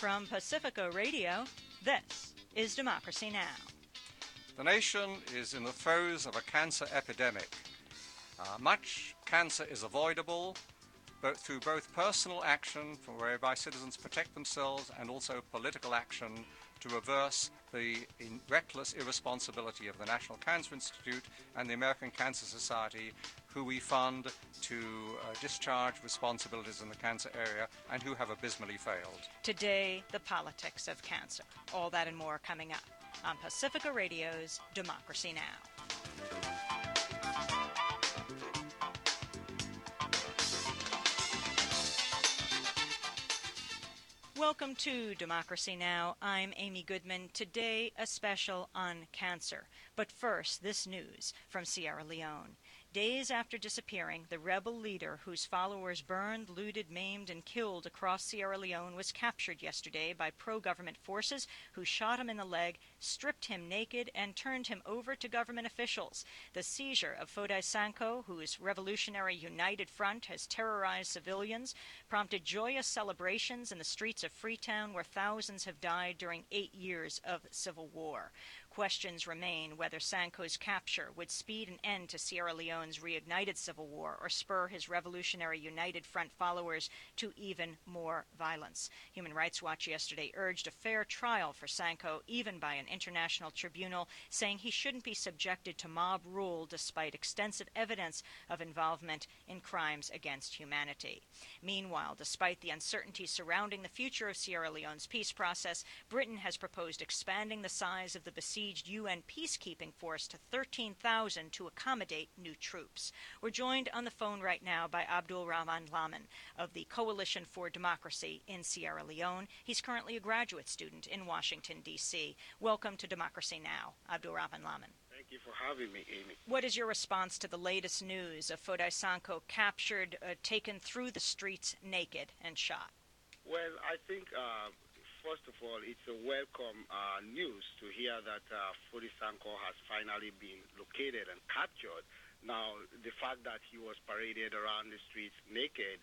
From Pacifica Radio, this is Democracy Now! The nation is in the throes of a cancer epidemic. Much cancer is avoidable through both personal action, whereby citizens protect themselves, and also political action to reverse the reckless irresponsibility of the National Cancer Institute and the American Cancer Society, who we fund to discharge responsibilities in the cancer area and who have abysmally failed. Today, the politics of cancer. All that and more coming up on Pacifica Radio's Democracy Now! Welcome to Democracy Now! I'm Amy Goodman. Today, a special on cancer. But first, this news from Sierra Leone. Days after disappearing, the rebel leader whose followers burned, looted, maimed, and killed across Sierra Leone was captured yesterday by pro-government forces who shot him in the leg, stripped him naked, and turned him over to government officials. The seizure of Foday Sankoh, whose Revolutionary United Front has terrorized civilians, prompted joyous celebrations in the streets of Freetown, where thousands have died during 8 years of civil war. Questions remain whether Sankoh's capture would speed an end to Sierra Leone's reignited civil war or spur his Revolutionary United Front followers to even more violence. Human Rights Watch yesterday urged a fair trial for Sankoh, even by an international tribunal, saying he shouldn't be subjected to mob rule despite extensive evidence of involvement in crimes against humanity. Meanwhile, despite the uncertainty surrounding the future of Sierra Leone's peace process, Britain has proposed expanding the size of the besieged UN peacekeeping force to 13,000 to accommodate new troops. We're joined on the phone right now by Abdul Rahman Laman of the Coalition for Democracy in Sierra Leone. He's currently a graduate student in Washington, D.C. Welcome to Democracy Now!, Abdul Rahman Laman. Thank you for having me, Amy. What is your response to the latest news of Foday Sankoh captured, taken through the streets naked, and shot? Well, I think first of all, it's a welcome news to hear that Foday Sankoh has finally been located and captured. Now, the fact that he was paraded around the streets naked,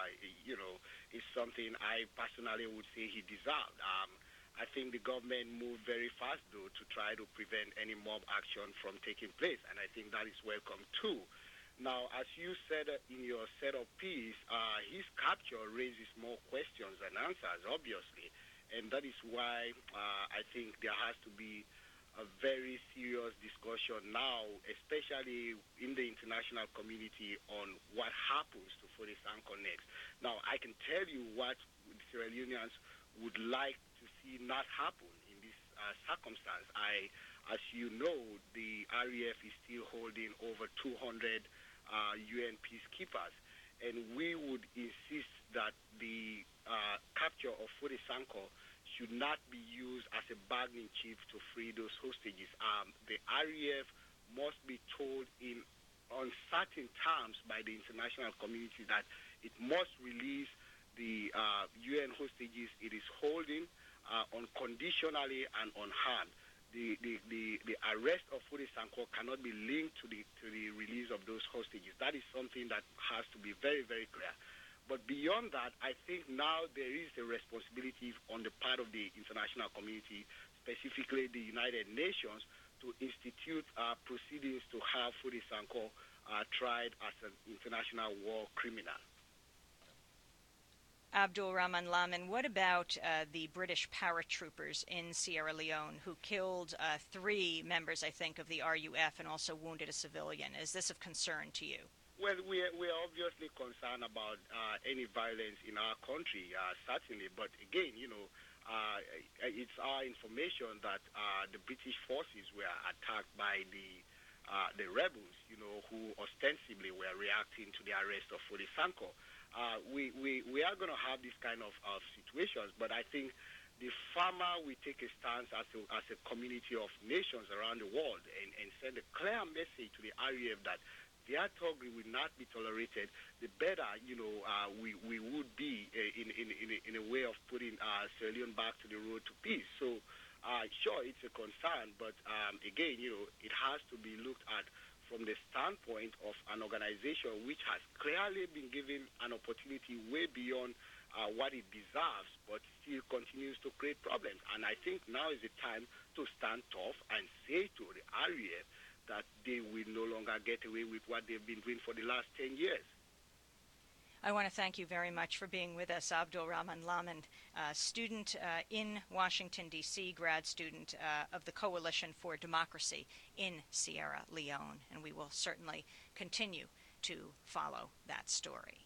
is something I personally would say he deserved. I think the government moved very fast, though, to try to prevent any mob action from taking place, and I think that is welcome, too. Now, as you said in your setup piece, his capture raises more questions than answers, obviously. And that is why I think there has to be a very serious discussion now, especially in the international community, on what happens to Foday Sankoh next. Now, I can tell you what Sierra Leoneans would like to see not happen in this circumstance. As you know, the REF is still holding over 200 UN peacekeepers, and we would insist that the capture of Foday Sankoh should not be used as a bargaining chip to free those hostages. The REF must be told in uncertain terms by the international community that it must release the UN hostages it is holding unconditionally and unharmed. The arrest of Foday Sankoh cannot be linked to the release of those hostages. That is something that has to be very, very clear. But beyond that, I think now there is a responsibility on the part of the international community, specifically the United Nations, to institute proceedings to have Foday Sankoh tried as an international war criminal. Abdul Rahman Laman, what about the British paratroopers in Sierra Leone who killed 3 members, I think, of the RUF and also wounded a civilian? Is this of concern to you? Well, we are obviously concerned about any violence in our country, certainly. But again, it's our information that the British forces were attacked by the rebels, who ostensibly were reacting to the arrest of Foday Sankoh. We are going to have this kind of situations, but I think the farmer will take a stance as a community of nations around the world and send a clear message to the RUF that their thuggery will not be tolerated. The better, we would be in a way of putting Sierra Leone back to the road to peace. So, sure, it's a concern, but again, it has to be looked at from the standpoint of an organization which has clearly been given an opportunity way beyond what it deserves, but still continues to create problems. And I think now is the time to stand tough and say to the RAF that they will no longer get away with what they've been doing for the last 10 years. I want to thank you very much for being with us, Abdul Rahman Lamond, student in Washington, D.C., grad student of the Coalition for Democracy in Sierra Leone. And we will certainly continue to follow that story.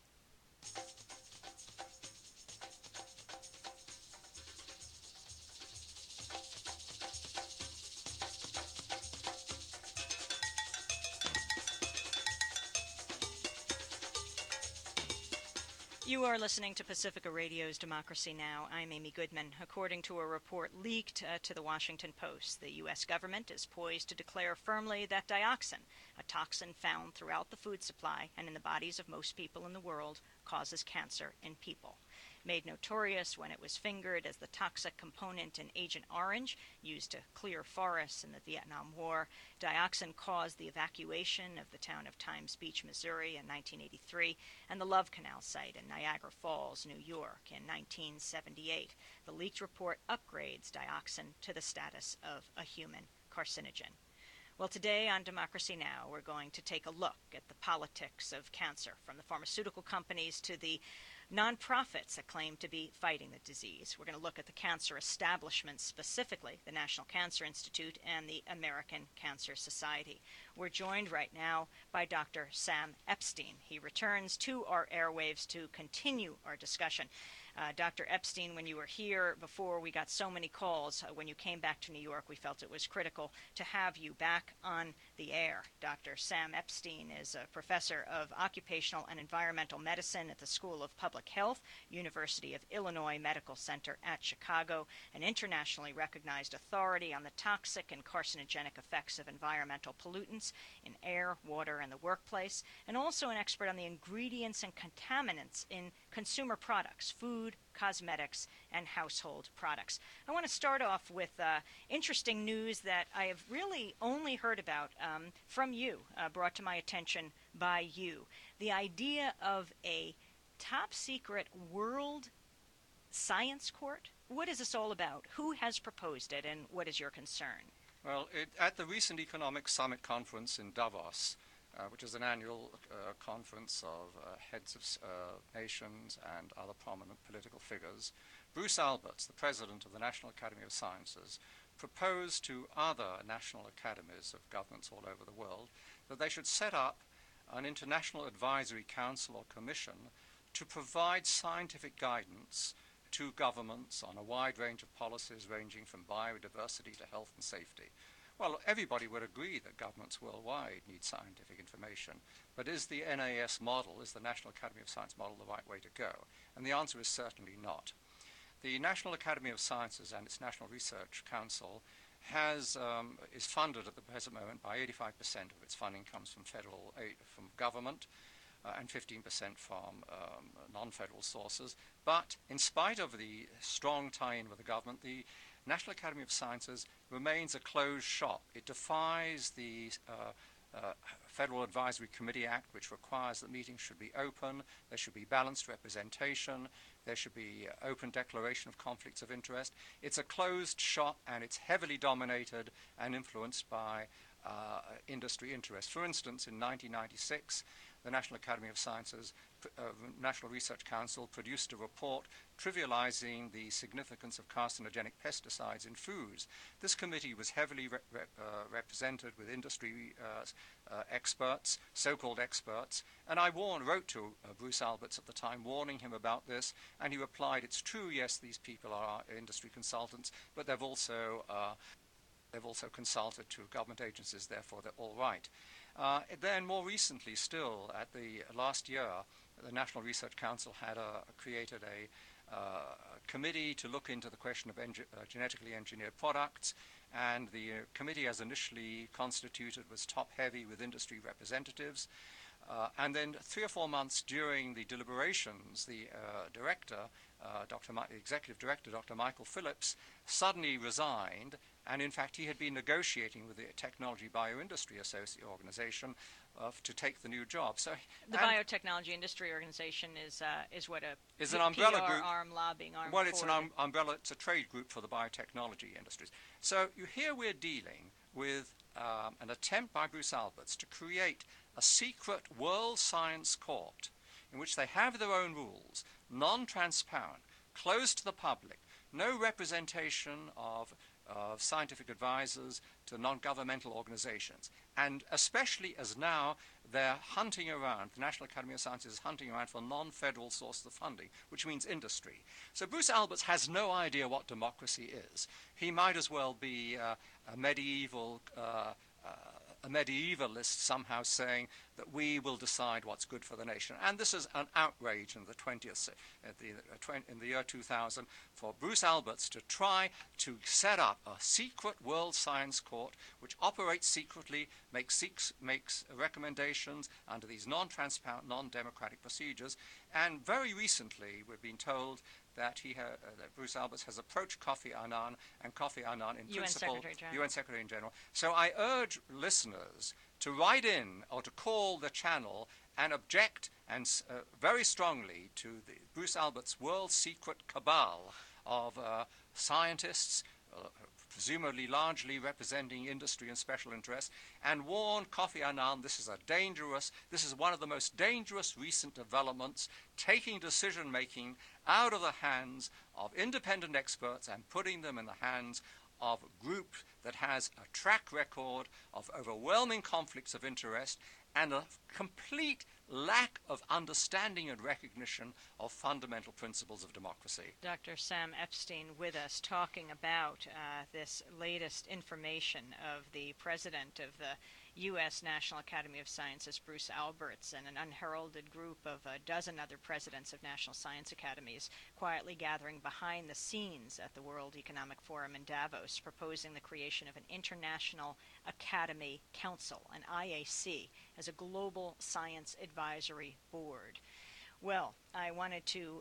You are listening to Pacifica Radio's Democracy Now! I'm Amy Goodman. According to a report leaked to the Washington Post, the U.S. government is poised to declare firmly that dioxin, a toxin found throughout the food supply and in the bodies of most people in the world, causes cancer in people. Made notorious when it was fingered as the toxic component in Agent Orange, used to clear forests in the Vietnam War, dioxin caused the evacuation of the town of Times Beach, Missouri in 1983, and the Love Canal site in Niagara Falls, New York in 1978. The leaked report upgrades dioxin to the status of a human carcinogen. Well, today on Democracy Now!, we're going to take a look at the politics of cancer, from the pharmaceutical companies to the nonprofits that claim to be fighting the disease. We're going to look at the cancer establishment, specifically the National Cancer Institute and the American Cancer Society. We're joined right now by Dr. Sam Epstein. He returns to our airwaves to continue our discussion. Dr. Epstein, when you were here before we got so many calls, when you came back to New York, we felt it was critical to have you back on the air. Dr. Sam Epstein is a professor of occupational and environmental medicine at the School of Public Health, University of Illinois Medical Center at Chicago, an internationally recognized authority on the toxic and carcinogenic effects of environmental pollutants in air, water, and the workplace, and also an expert on the ingredients and contaminants in consumer products, food, cosmetics, and household products. I want to start off with interesting news that I have really only heard about from you, brought to my attention by you. The idea of a top secret world science court. What is this all about? Who has proposed it, and what is your concern? Well, at the recent Economic Summit Conference in Davos, which is an annual conference of heads of nations and other prominent political figures, Bruce Alberts, the president of the National Academy of Sciences, proposed to other national academies of governments all over the world that they should set up an international advisory council or commission to provide scientific guidance to governments on a wide range of policies ranging from biodiversity to health and safety. Well, everybody would agree that governments worldwide need scientific information, but is the NAS model, is the National Academy of Science model, the right way to go? And the answer is certainly not. The National Academy of Sciences and its National Research Council is funded at the present moment by 85% of its funding comes from federal aid, from government, and 15% from non-federal sources. But in spite of the strong tie-in with the government, the National Academy of Sciences remains a closed shop. It defies the Federal Advisory Committee Act, which requires that meetings should be open, there should be balanced representation, there should be open declaration of conflicts of interest. It's a closed shop, and it's heavily dominated and influenced by industry interests. For instance, in 1996, the National Academy of Sciences National Research Council produced a report trivializing the significance of carcinogenic pesticides in foods. This committee was heavily represented with industry experts, so-called experts, and I wrote to Bruce Alberts at the time, warning him about this, and he replied, "It's true, yes, these people are industry consultants, but they've also consulted to government agencies, therefore they're all right." Then more recently still, at the last year, the National Research Council had created a committee to look into the question of genetically engineered products, and the committee as initially constituted was top-heavy with industry representatives. And then 3 or 4 months during the deliberations, the executive director, Dr. Michael Phillips, suddenly resigned, and in fact he had been negotiating with the Technology Bioindustry Organization to take the new job. So the Biotechnology Industry Organization is what is an umbrella PR group, arm, lobbying arm. Well, it's an umbrella. It's a trade group for the biotechnology industries. So here we're dealing with an attempt by Bruce Alberts to create a secret world science court in which they have their own rules, non-transparent, closed to the public, no representation of scientific advisors to non-governmental organizations. And especially as now they're hunting around, the National Academy of Sciences is hunting around for non-federal sources of funding, which means industry. So Bruce Alberts has no idea what democracy is. He might as well be a medievalist somehow saying that we will decide what's good for the nation. And this is an outrage in the year 2000 for Bruce Alberts to try to set up a secret world science court which operates secretly, makes recommendations under these non-transparent, non-democratic procedures. And very recently we've been told that that Bruce Alberts has approached Kofi Annan, and Kofi Annan, in principle, UN Secretary General. So I urge listeners to write in or to call the channel and object and very strongly to the Bruce Alberts world secret cabal of scientists, presumably largely representing industry and special interests, and warn Kofi Annan this is one of the most dangerous recent developments, taking decision-making out of the hands of independent experts and putting them in the hands of a group that has a track record of overwhelming conflicts of interest and a complete lack of understanding and recognition of fundamental principles of democracy. Dr. Sam Epstein with us talking about this latest information of the president of the U.S. National Academy of Sciences, Bruce Alberts, and an unheralded group of a dozen other presidents of national science academies quietly gathering behind the scenes at the World Economic Forum in Davos, proposing the creation of an International Academy Council, an IAC, as a global science advisory board. Well, I wanted to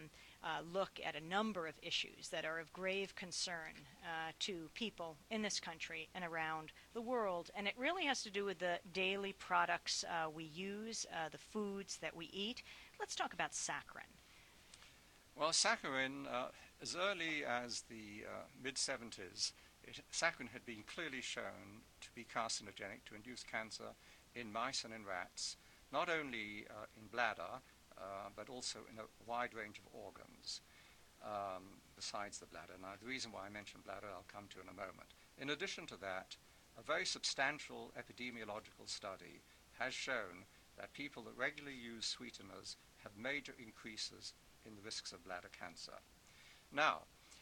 look at a number of issues that are of grave concern to people in this country and around the world, and it really has to do with the daily products we use, the foods that we eat. Let's talk about saccharin. Well, saccharin, as early as the mid-70s, saccharin had been clearly shown to be carcinogenic, to induce cancer in mice and in rats, not only in bladder, but also in a wide range of organs besides the bladder. Now, the reason why I mentioned bladder I'll come to in a moment. In addition to that, a very substantial epidemiological study has shown that people that regularly use sweeteners have major increases in the risks of bladder cancer. Now,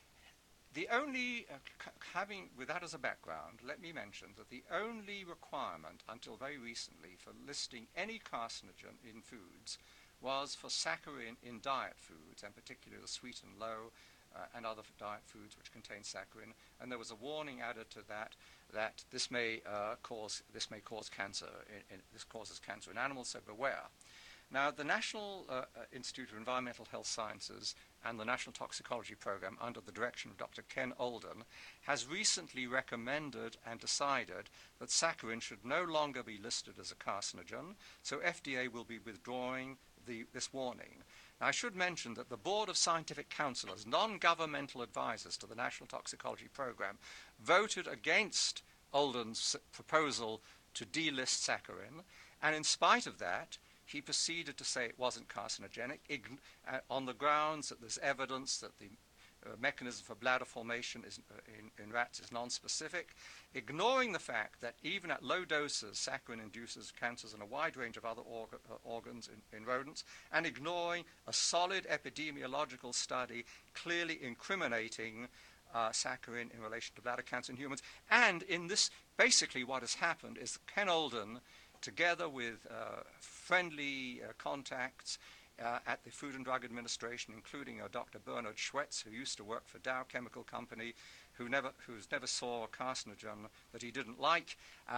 the only, with that as a background, let me mention that the only requirement until very recently for listing any carcinogen in foods was for saccharin in diet foods, and particularly the sweet and low and other diet foods which contain saccharin. And there was a warning added to that this may cause cancer. This causes cancer in animals, so beware. Now, the National Institute of Environmental Health Sciences and the National Toxicology Program, under the direction of Dr. Ken Olden, has recently recommended and decided that saccharin should no longer be listed as a carcinogen, so FDA will be withdrawing this warning. Now, I should mention that the Board of Scientific Counselors, non-governmental advisors to the National Toxicology Program, voted against Olden's proposal to delist saccharin, and in spite of that, he proceeded to say it wasn't carcinogenic on the grounds that there's evidence that the mechanism for bladder formation in rats is non-specific, ignoring the fact that even at low doses, saccharin induces cancers in a wide range of other organs in rodents, and ignoring a solid epidemiological study clearly incriminating saccharin in relation to bladder cancer in humans. And in this, basically what has happened is Ken Olden, together with friendly contacts at the Food and Drug Administration, including Dr. Bernard Schwetz, who used to work for Dow Chemical Company, who never saw a carcinogen that he didn't like,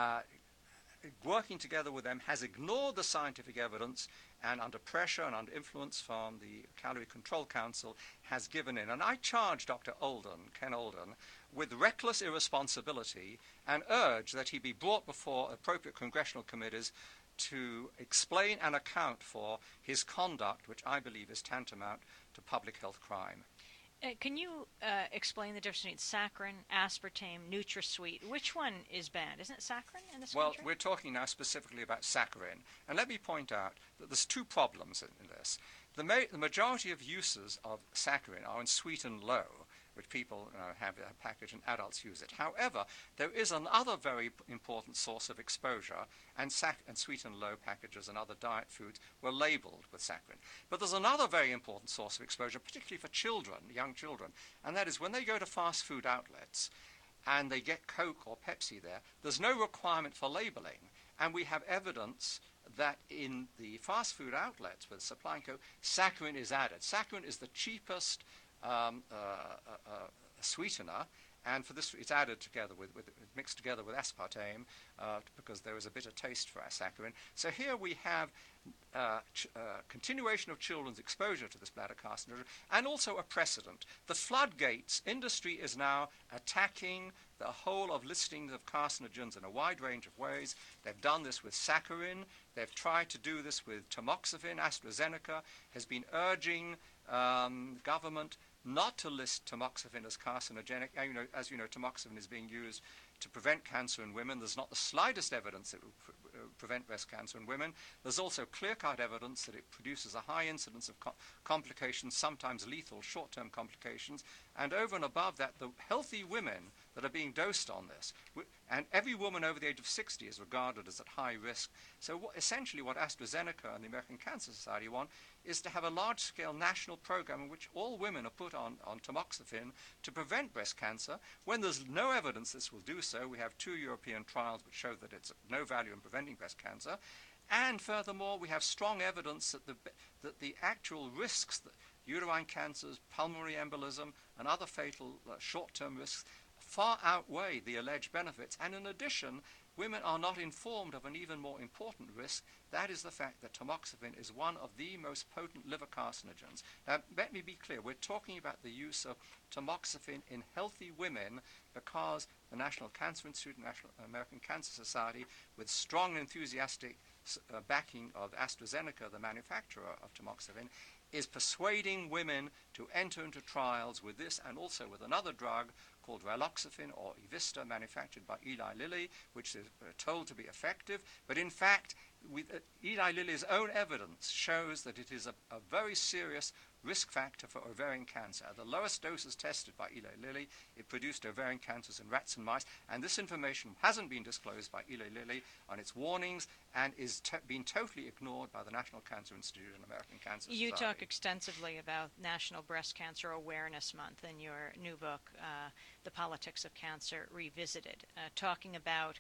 working together with them, has ignored the scientific evidence, and under pressure and under influence from the Calorie Control Council has given in. And I charge Dr. Olden, Ken Olden, with reckless irresponsibility and urge that he be brought before appropriate congressional committees to explain and account for his conduct, which I believe is tantamount to public health crime. Can you explain the difference between saccharin, aspartame, NutraSweet? Which one is banned? Isn't it saccharin in this country? Well, we're talking now specifically about saccharin. And let me point out that there's two problems in this. The majority of uses of saccharin are in sweet and low, which people have a package and adults use it. However, there is another very important source of exposure, and sweet and low packages and other diet foods were labeled with saccharin. But there's another very important source of exposure, particularly for children, young children, and that is when they go to fast food outlets and they get Coke or Pepsi there, there's no requirement for labeling. And we have evidence that in the fast food outlets with supplying Coke, saccharin is added. Saccharin is the cheapest sweetener, and for this it's added together with mixed together with aspartame because there is a bitter taste for saccharin. So here we have continuation of children's exposure to this bladder carcinogen, and also a precedent. The floodgates industry is now attacking the whole of listings of carcinogens in a wide range of ways. They've done this with saccharin. They've tried to do this with tamoxifen. AstraZeneca has been urging government not to list tamoxifen as carcinogenic. As you know, tamoxifen is being used to prevent cancer in women. There's not the slightest evidence it will prevent breast cancer in women. There's also clear-cut evidence that it produces a high incidence of complications, sometimes lethal short-term complications. And over and above that, the healthy women that are being dosed on this, and every woman over the age of 60 is regarded as at high risk. So essentially what AstraZeneca and the American Cancer Society want is to have a large-scale national program in which all women are put on tamoxifen to prevent breast cancer. When there's no evidence this will do so, we have 2 European trials which show that it's of no value in preventing breast cancer. And furthermore, we have strong evidence that the actual risks, that uterine cancers, pulmonary embolism, and other fatal short-term risks far outweigh the alleged benefits. And in addition, women are not informed of an even more important risk. That is the fact that tamoxifen is one of the most potent liver carcinogens. Now, let me be clear. We're talking about the use of tamoxifen in healthy women because the National Cancer Institute and National American Cancer Society, with strong enthusiastic backing of AstraZeneca, the manufacturer of tamoxifen, is persuading women to enter into trials with this and also with another drug called raloxifene or Evista, manufactured by Eli Lilly, which is told to be effective. But in fact, Eli Lilly's own evidence shows that it is a very serious risk factor for ovarian cancer. At the lowest doses tested by Eli Lilly, it produced ovarian cancers in rats and mice, and this information hasn't been disclosed by Eli Lilly on its warnings and is being totally ignored by the National Cancer Institute and American Cancer Society. You talk extensively about National Breast Cancer Awareness Month in your new book, The Politics of Cancer Revisited, talking about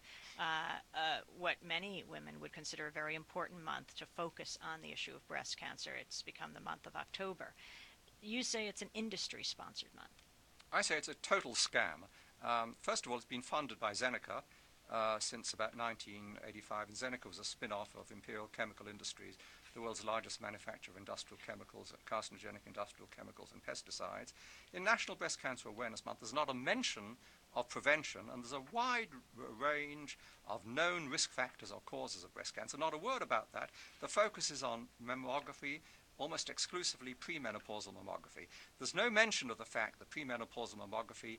what many women would consider a very important month to focus on the issue of breast cancer. It's become the month of October. You say it's an industry-sponsored month. I say it's a total scam. First of all, it's been funded by Zeneca since about 1985, and Zeneca was a spin-off of Imperial Chemical Industries, the world's largest manufacturer of industrial chemicals, carcinogenic industrial chemicals and pesticides. In National Breast Cancer Awareness Month, there's not a mention of prevention, and there's a wide range of known risk factors or causes of breast cancer. Not a word about that. The focus is on mammography, almost exclusively premenopausal mammography. There's no mention of the fact that premenopausal mammography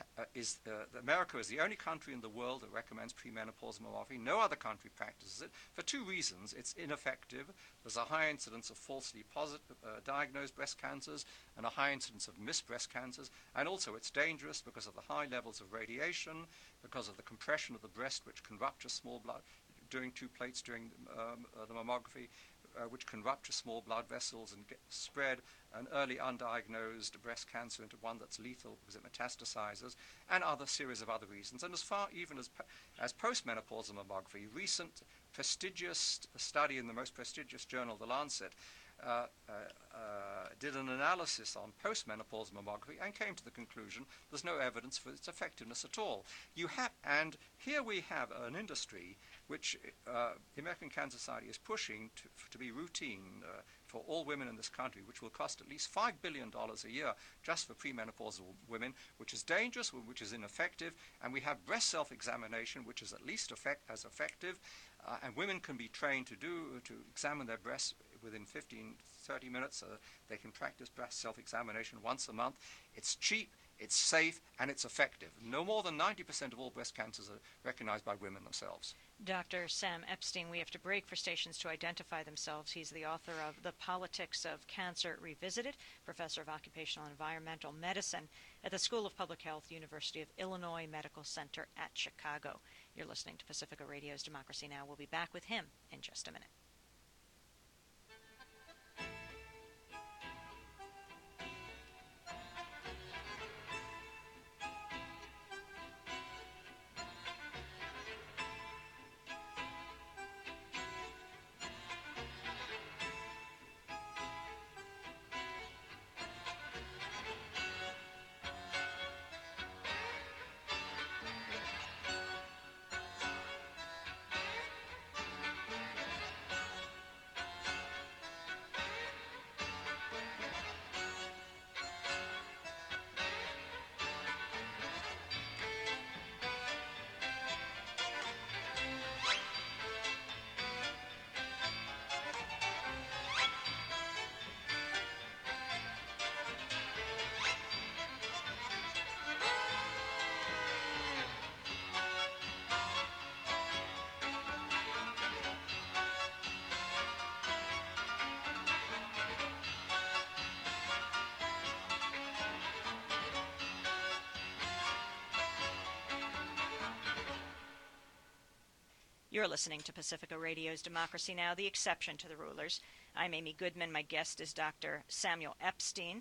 America is the only country in the world that recommends premenopausal mammography. No other country practices it for 2 reasons. It's ineffective. There's a high incidence of falsely diagnosed breast cancers and a high incidence of missed breast cancers. And also it's dangerous because of the high levels of radiation, because of the compression of the breast, which can rupture small blood during 2 plates during the mammography, which can rupture small blood vessels and spread an early undiagnosed breast cancer into one that's lethal because it metastasizes, and other series of other reasons. And as far even as postmenopausal mammography, recent prestigious study in the most prestigious journal, The Lancet, did an analysis on postmenopausal mammography and came to the conclusion there's no evidence for its effectiveness at all. And here we have an industry which the American Cancer Society is pushing to be routine. for all women in this country, which will cost at least $5 billion a year just for premenopausal women, which is dangerous, which is ineffective, and we have breast self-examination, which is at least as effective, and women can be trained to examine their breasts within 15-30 minutes. They can practice breast self-examination once a month. It's cheap, it's safe, and it's effective. No more than 90% of all breast cancers are recognized by women themselves. Dr. Sam Epstein, we have to break for stations to identify themselves. He's the author of The Politics of Cancer Revisited, professor of occupational and environmental medicine at the School of Public Health, University of Illinois Medical Center at Chicago. You're listening to Pacifica Radio's Democracy Now! We'll be back with him in just a minute. You're listening to Pacifica Radio's Democracy Now!, the exception to the rulers. I'm Amy Goodman. My guest is Dr. Samuel Epstein.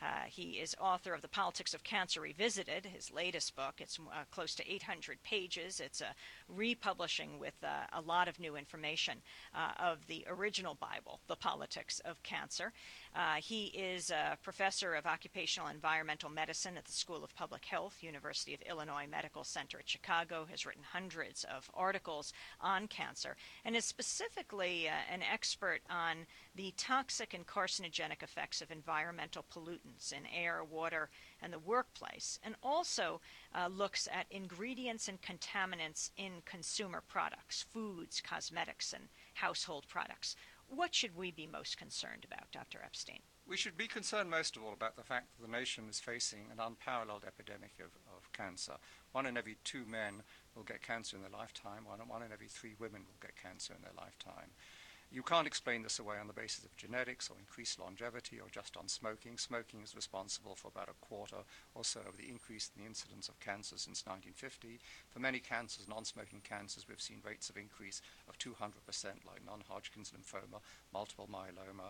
He is author of The Politics of Cancer Revisited, his latest book. It's close to 800 pages. It's a republishing with a lot of new information of the original Bible, The Politics of Cancer. He is a professor of occupational and environmental medicine at the School of Public Health, University of Illinois Medical Center at Chicago, has written hundreds of articles on cancer, and is specifically an expert on the toxic and carcinogenic effects of environmental pollutants in air, water, and the workplace, and also looks at ingredients and contaminants in consumer products, foods, cosmetics, and household products. What should we be most concerned about, Dr. Epstein? We should be concerned most of all about the fact that the nation is facing an unparalleled epidemic of cancer. 1 in every 2 men will get cancer in their lifetime. 1 in every 3 women will get cancer in their lifetime. You can't explain this away on the basis of genetics or increased longevity or just on smoking. Smoking is responsible for about a quarter or so of the increase in the incidence of cancer since 1950. For many cancers, non-smoking cancers, we've seen rates of increase of 200%, like non-Hodgkin's lymphoma, multiple myeloma,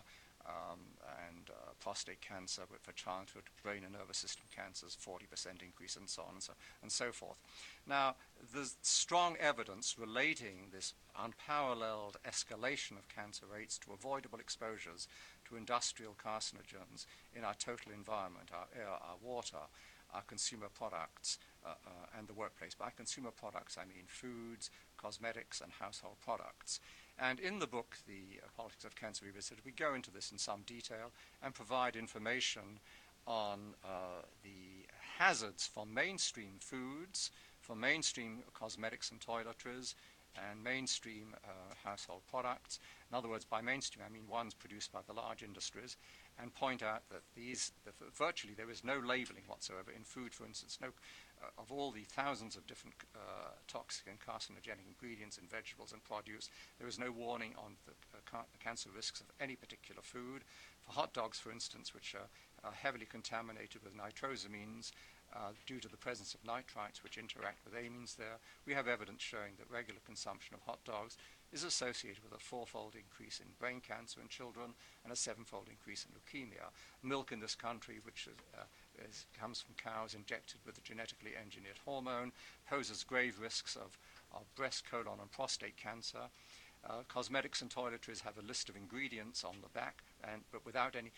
and prostate cancer, but for childhood brain and nervous system cancers, 40% increase, and so on and so forth. Now, there's strong evidence relating this unparalleled escalation of cancer rates to avoidable exposures to industrial carcinogens in our total environment, our air, our water, our consumer products, and the workplace. By consumer products, I mean foods, cosmetics, and household products. And in the book, The Politics of Cancer Revisited, we go into this in some detail and provide information on the hazards for mainstream foods, for mainstream cosmetics and toiletries, and mainstream household products. In other words, by mainstream, I mean ones produced by the large industries, and point out that virtually there is no labeling whatsoever in food, for instance. Of all the thousands of different toxic and carcinogenic ingredients in vegetables and produce, there is no warning on the cancer risks of any particular food. For hot dogs, for instance, which are heavily contaminated with nitrosamines due to the presence of nitrites which interact with amines there, we have evidence showing that regular consumption of hot dogs is associated with a 4-fold increase in brain cancer in children and a 7-fold increase in leukemia. Milk in this country, which comes from cows injected with a genetically engineered hormone, poses grave risks of breast, colon, and prostate cancer. Cosmetics and toiletries have a list of ingredients on the back, but without any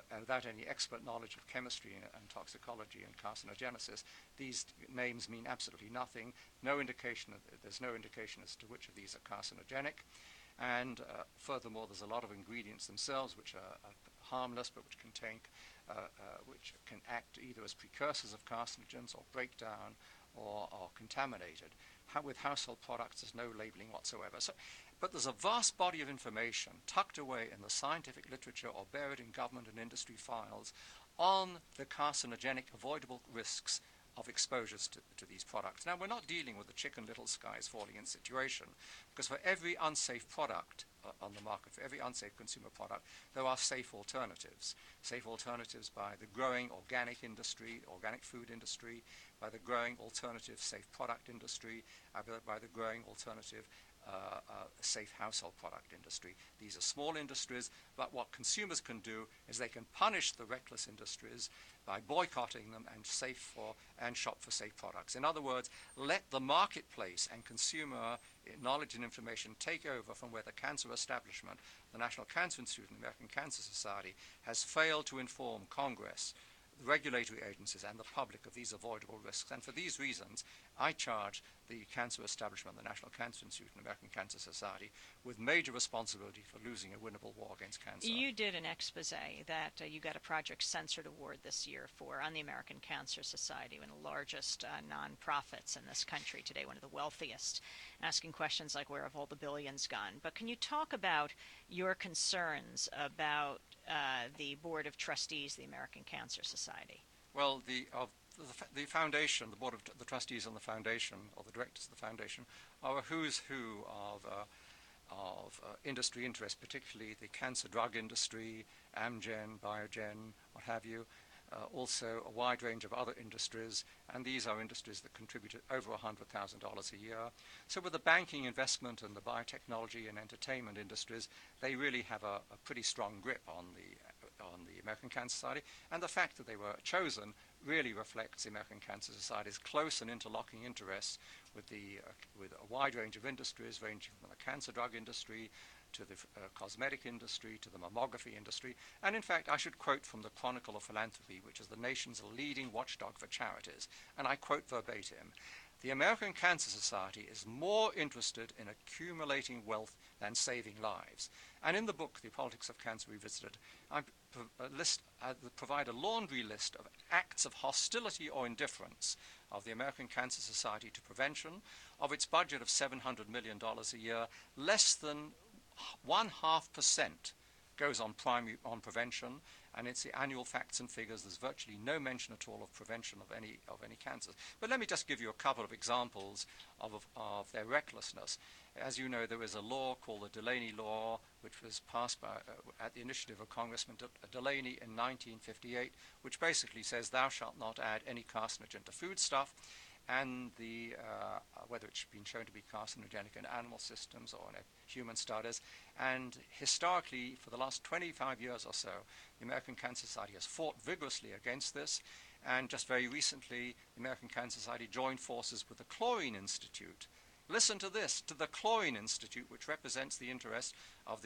expert knowledge of chemistry and toxicology and carcinogenesis, these names mean absolutely nothing. There's no indication as to which of these are carcinogenic. And furthermore, there's a lot of ingredients themselves which are harmless, but which can act either as precursors of carcinogens or break down or are contaminated. With household products, there's no labeling whatsoever. But there's a vast body of information tucked away in the scientific literature or buried in government and industry files on the carcinogenic avoidable risks of exposures to these products. Now, we're not dealing with the chicken little skies falling in situation, because for every unsafe product on the market, for every unsafe consumer product, there are safe alternatives. Safe alternatives by the growing organic industry, organic food industry, by the growing alternative safe product industry, by the growing alternative safe household product industry. These are small industries, but what consumers can do is they can punish the reckless industries by boycotting them and shop for safe products. In other words, let the marketplace and consumer knowledge and information take over from where the cancer establishment, the National Cancer Institute and the American Cancer Society, has failed to inform Congress, the regulatory agencies, and the public of these avoidable risks. And for these reasons, I charge the cancer establishment, the National Cancer Institute and American Cancer Society, with major responsibility for losing a winnable war against cancer. You did an expose that you got a Project Censored Award this year for on the American Cancer Society, one of the largest nonprofits in this country today, one of the wealthiest, asking questions like where have all the billions gone. But can you talk about your concerns about the Board of Trustees of the American Cancer Society? Well, the foundation, the board of the trustees and the foundation, or the directors of the foundation, are a who's who of industry interest, particularly the cancer drug industry, Amgen, Biogen, what have you. Also a wide range of other industries, and these are industries that contribute over $100,000 a year. So with the banking, investment, and the biotechnology and entertainment industries, they really have a pretty strong grip on the American Cancer Society, and the fact that they were chosen really reflects the American Cancer Society's close and interlocking interests with a wide range of industries, ranging from the cancer drug industry to the cosmetic industry, to the mammography industry. And in fact, I should quote from the Chronicle of Philanthropy, which is the nation's leading watchdog for charities, and I quote verbatim: "The American Cancer Society is more interested in accumulating wealth than saving lives." And in the book, The Politics of Cancer Revisited, I provide a laundry list of acts of hostility or indifference of the American Cancer Society to prevention. Of its budget of $700 million a year, less than 0.5% goes on prevention, and it's the annual facts and figures. There's virtually no mention at all of prevention of any cancers. But let me just give you a couple of examples of their recklessness. As you know, there is a law called the Delaney Law, which was passed at the initiative of Congressman Delaney in 1958, which basically says thou shalt not add any carcinogen to foodstuff, and whether it's been shown to be carcinogenic in animal systems or in human studies. And historically, for the last 25 years or so, the American Cancer Society has fought vigorously against this. And just very recently, the American Cancer Society joined forces with the Chlorine Institute. Listen to this, to the Chlorine Institute, which represents the interest of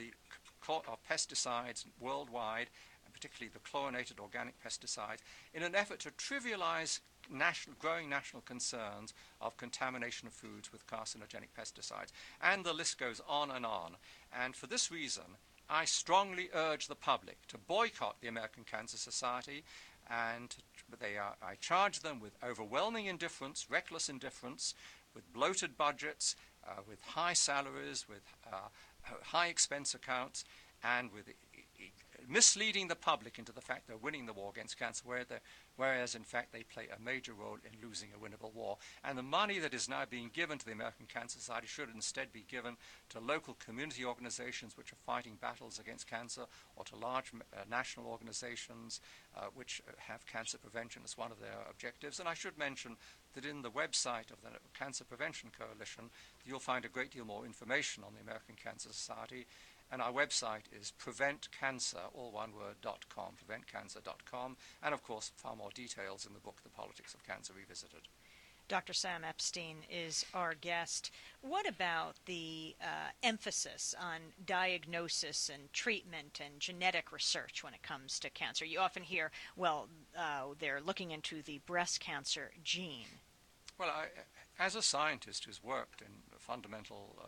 pesticides worldwide, and particularly the chlorinated organic pesticides, in an effort to trivialize growing national concerns of contamination of foods with carcinogenic pesticides. And the list goes on. And for this reason, I strongly urge the public to boycott the American Cancer Society, and I charge them with overwhelming indifference, reckless indifference, with bloated budgets, with high salaries, with high expense accounts, and with misleading the public into the fact they're winning the war against cancer, whereas in fact they play a major role in losing a winnable war. And the money that is now being given to the American Cancer Society should instead be given to local community organizations which are fighting battles against cancer, or to large national organizations which have cancer prevention as one of their objectives. And I should mention that in the website of the Cancer Prevention Coalition, you'll find a great deal more information on the American Cancer Society. And our website is preventcancer, all one word, .com, preventcancer.com. And of course, far more details in the book, The Politics of Cancer Revisited. Dr. Sam Epstein is our guest. What about the emphasis on diagnosis and treatment and genetic research when it comes to cancer? You often hear, well, they're looking into the breast cancer gene. Well, as a scientist who's worked in fundamental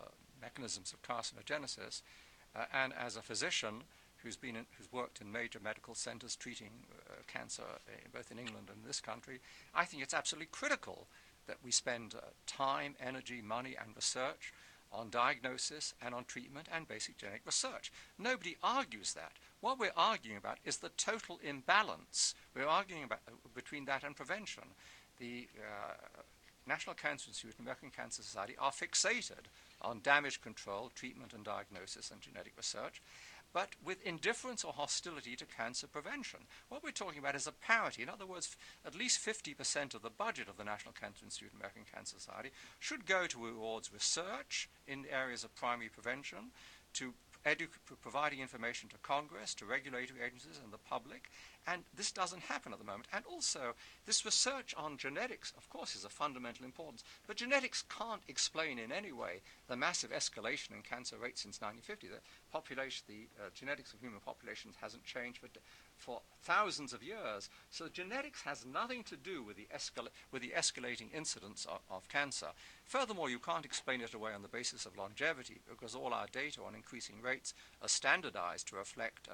mechanisms of carcinogenesis, and as a physician who's worked in major medical centers treating cancer, both in England and this country, I think it's absolutely critical that we spend time, energy, money, and research on diagnosis and on treatment and basic genetic research. Nobody argues that. What we're arguing about is the total imbalance. We're arguing about between that and prevention. The National Cancer Institute and American Cancer Society are fixated on damage control, treatment and diagnosis, and genetic research, but with indifference or hostility to cancer prevention. What we're talking about is a parity. In other words, at least 50% of the budget of the National Cancer Institute and American Cancer Society should go towards research in areas of primary prevention, to providing information to Congress, to regulatory agencies and the public, and this doesn't happen at the moment. And also, this research on genetics, of course, is of fundamental importance, but genetics can't explain in any way the massive escalation in cancer rates since 1950. The genetics of human populations hasn't changed for thousands of years, so genetics has nothing to do with the escalating incidence of cancer. Furthermore, you can't explain it away on the basis of longevity, because all our data on increasing rates are standardized to reflect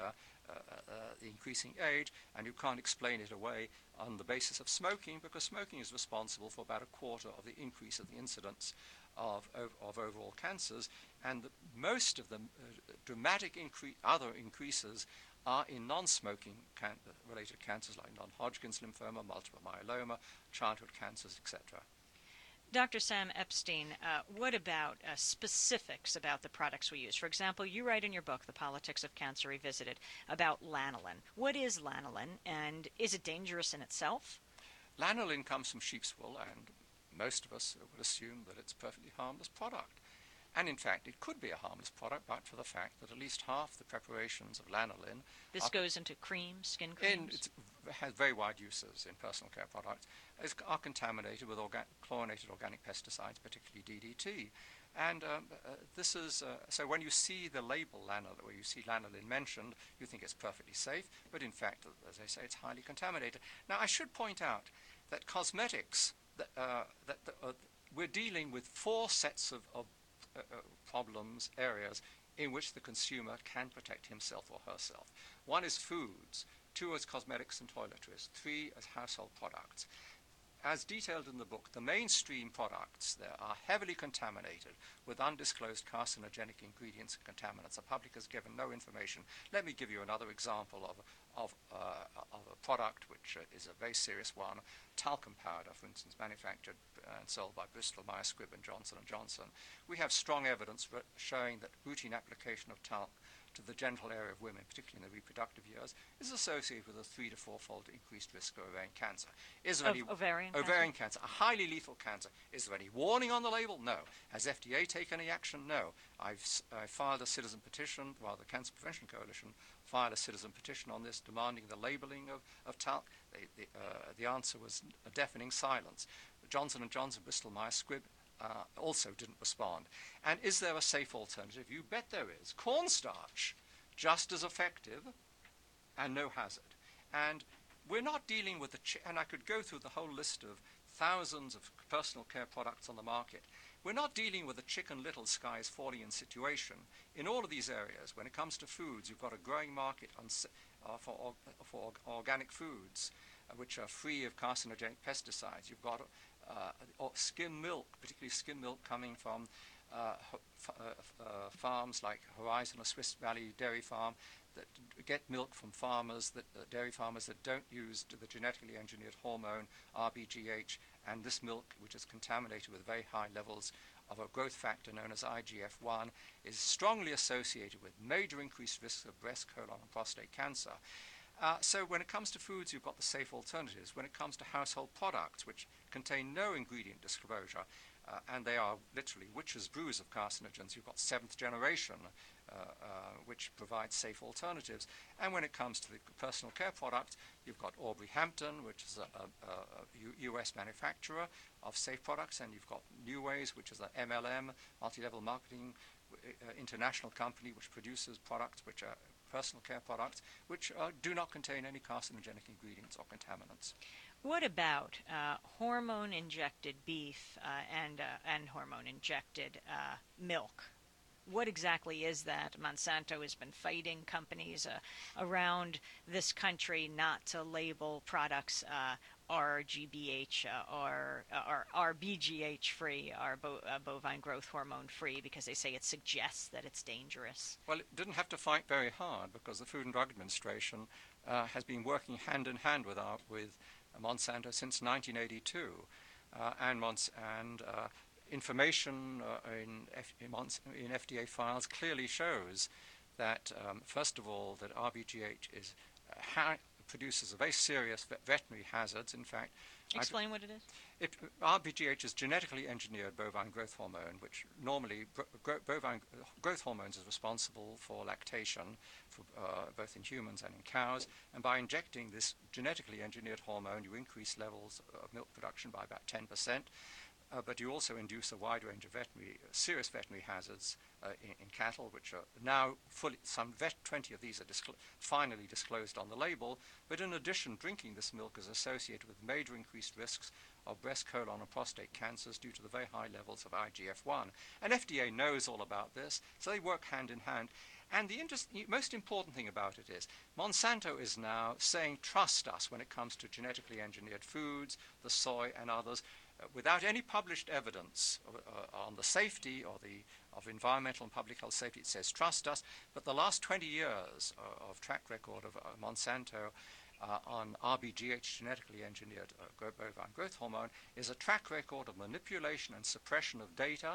the increasing age, and you can't explain it away on the basis of smoking, because smoking is responsible for about a quarter of the increase of the incidence of overall cancers, and most of the dramatic other increases are in non-smoking related cancers like non-Hodgkin's lymphoma, multiple myeloma, childhood cancers, etc. Dr. Sam Epstein, what about specifics about the products we use? For example, you write in your book, The Politics of Cancer Revisited, about lanolin. What is lanolin, and is it dangerous in itself? Lanolin comes from sheep's wool, and most of us would assume that it's a perfectly harmless product. And in fact, it could be a harmless product, but for the fact that at least half the preparations of lanolin... This goes into creams, skin creams? It has very wide uses in personal care products, are contaminated with chlorinated organic pesticides, particularly DDT. And this is... so when you see the label lanolin, where you see lanolin mentioned, you think it's perfectly safe, but in fact, as I say, it's highly contaminated. Now, I should point out that cosmetics, we're dealing with four sets of problems, areas in which the consumer can protect himself or herself. One is foods, two is cosmetics and toiletries, three is household products. As detailed in the book, the mainstream products there are heavily contaminated with undisclosed carcinogenic ingredients and contaminants. The public has given no information. Let me give you another example of a product which is a very serious one. Talcum powder, for instance, manufactured and sold by Bristol Myers Squibb and Johnson & Johnson. We have strong evidence showing that routine application of talc to the genital area of women, particularly in the reproductive years, is associated with a 3- to 4-fold increased risk of ovarian cancer. Is there any ovarian cancer, a highly lethal cancer? Is there any warning on the label? No. Has FDA taken any action? No. I filed a citizen petition, while the Cancer Prevention Coalition filed a citizen petition on this, demanding the labeling of talc. The answer was a deafening silence. Johnson & Johnson, Bristol Myers Squibb, also didn't respond. And is there a safe alternative? You bet there is. Cornstarch, just as effective and no hazard. And we're not dealing with and I could go through the whole list of thousands of personal care products on the market. We're not dealing with a chicken little sky is falling in situation. In all of these areas, when it comes to foods, you've got a growing market for organic foods, which are free of carcinogenic pesticides. You've got skim milk, particularly skim milk coming from farms like Horizon or Swiss Valley Dairy Farm, that get milk from dairy farmers that don't use the genetically engineered hormone RBGH, and this milk, which is contaminated with very high levels of a growth factor known as IGF-1, is strongly associated with major increased risks of breast, colon, and prostate cancer. So when it comes to foods, you've got the safe alternatives. When it comes to household products, which contain no ingredient disclosure, and they are literally witches' brews of carcinogens, you've got seventh generation, which provides safe alternatives. And when it comes to the personal care products, you've got Aubrey Hampton, which is a US manufacturer of safe products, and you've got New Ways, which is an MLM, multi-level marketing international company, which produces products which are personal care products, which do not contain any carcinogenic ingredients or contaminants. What about hormone-injected beef and hormone-injected milk? what exactly is that? Monsanto has been fighting companies around this country not to label products RGBH or RBGH free, bovine growth hormone free, because they say it suggests that it's dangerous. Well, it didn't have to fight very hard because the Food and Drug Administration has been working hand in hand with Monsanto since 1982, and information in FDA files clearly shows that, first of all, that RBGH produces a very serious veterinary hazards. In fact, explain what it is. RBGH is genetically engineered bovine growth hormone, which normally bovine growth hormones is responsible for lactation, for both in humans and in cows. And by injecting this genetically engineered hormone, you increase levels of milk production by about 10%. But you also induce a wide range of serious veterinary hazards in cattle, which are now 20 of these are finally disclosed on the label. But in addition, drinking this milk is associated with major increased risks of breast, colon, and prostate cancers due to the very high levels of IGF-1. And FDA knows all about this, so they work hand in hand. And the most important thing about it is Monsanto is now saying, trust us when it comes to genetically engineered foods, the soy and others, without any published evidence on the safety or of environmental and public health safety. It says, trust us. But the last 20 years of track record of Monsanto on RBGH, genetically engineered bovine growth hormone, is a track record of manipulation and suppression of data,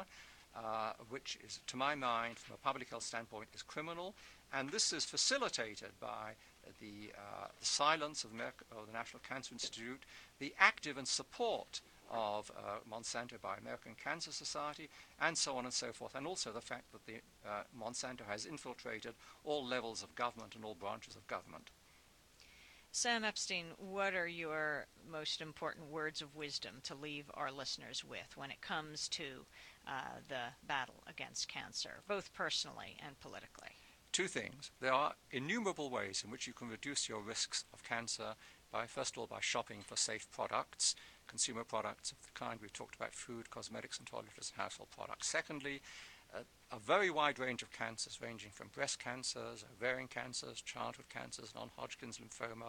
which is, to my mind, from a public health standpoint, is criminal. And this is facilitated by the silence of the National Cancer Institute, the active and support of Monsanto by American Cancer Society, and so on and so forth, and also the fact that Monsanto has infiltrated all levels of government and all branches of government. Sam Epstein, what are your most important words of wisdom to leave our listeners with when it comes to the battle against cancer, both personally and politically? Two things. There are innumerable ways in which you can reduce your risks of cancer first of all, by shopping for safe products, consumer products of the kind we've talked about, food, cosmetics, and toiletries and household products. Secondly, a very wide range of cancers, ranging from breast cancers, ovarian cancers, childhood cancers, non-Hodgkin's lymphoma.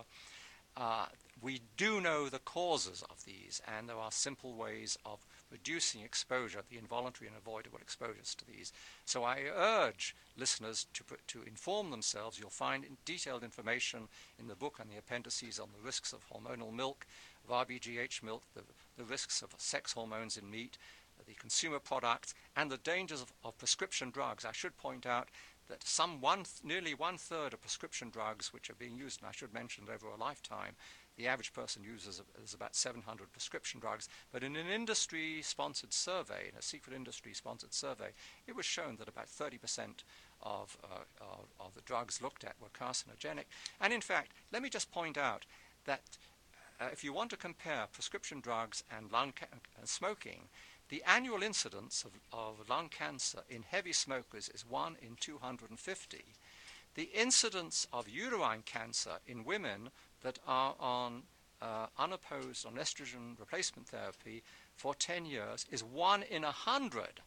We do know the causes of these, and there are simple ways of reducing exposure, the involuntary and avoidable exposures to these. So I urge listeners to inform themselves. You'll find detailed information in the book and the appendices on the risks of hormonal milk, of RBGH milk, the risks of sex hormones in meat, the consumer products, and the dangers of prescription drugs. I should point out that nearly one-third of prescription drugs which are being used, and I should mention that over a lifetime, the average person uses about 700 prescription drugs. But in an industry-sponsored survey, in a secret industry-sponsored survey, it was shown that about 30% of the drugs looked at were carcinogenic. And in fact, let me just point out that if you want to compare prescription drugs and smoking, the annual incidence of lung cancer in heavy smokers is 1 in 250. The incidence of uterine cancer in women that are on unopposed on estrogen replacement therapy for 10 years is 1 in 100.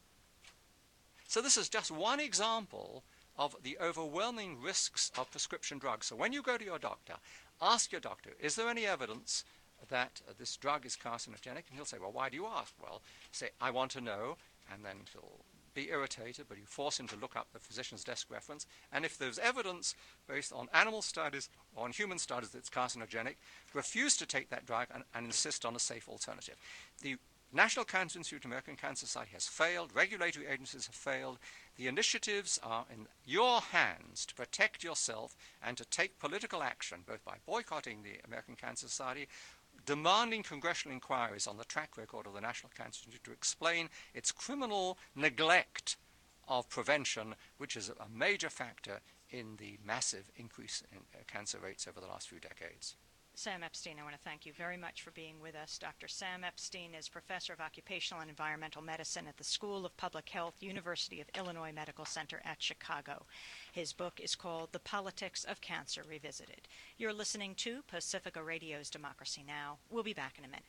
So this is just one example of the overwhelming risks of prescription drugs. So when you go to your doctor, ask your doctor, is there any evidence that this drug is carcinogenic? And he'll say, well, why do you ask? Well, say, I want to know, and then he'll be irritated, but you force him to look up the physician's desk reference, and if there's evidence based on animal studies or on human studies that it's carcinogenic, refuse to take that drug and insist on a safe alternative. The National Cancer Institute, American Cancer Society has failed, regulatory agencies have failed. The initiatives are in your hands to protect yourself and to take political action, both by boycotting the American Cancer Society, demanding congressional inquiries on the track record of the National Cancer Institute to explain its criminal neglect of prevention, which is a major factor in the massive increase in cancer rates over the last few decades. Sam Epstein, I want to thank you very much for being with us. Dr. Sam Epstein is Professor of Occupational and Environmental Medicine at the School of Public Health, University of Illinois Medical Center at Chicago. His book is called The Politics of Cancer Revisited. You're listening to Pacifica Radio's Democracy Now! We'll be back in a minute.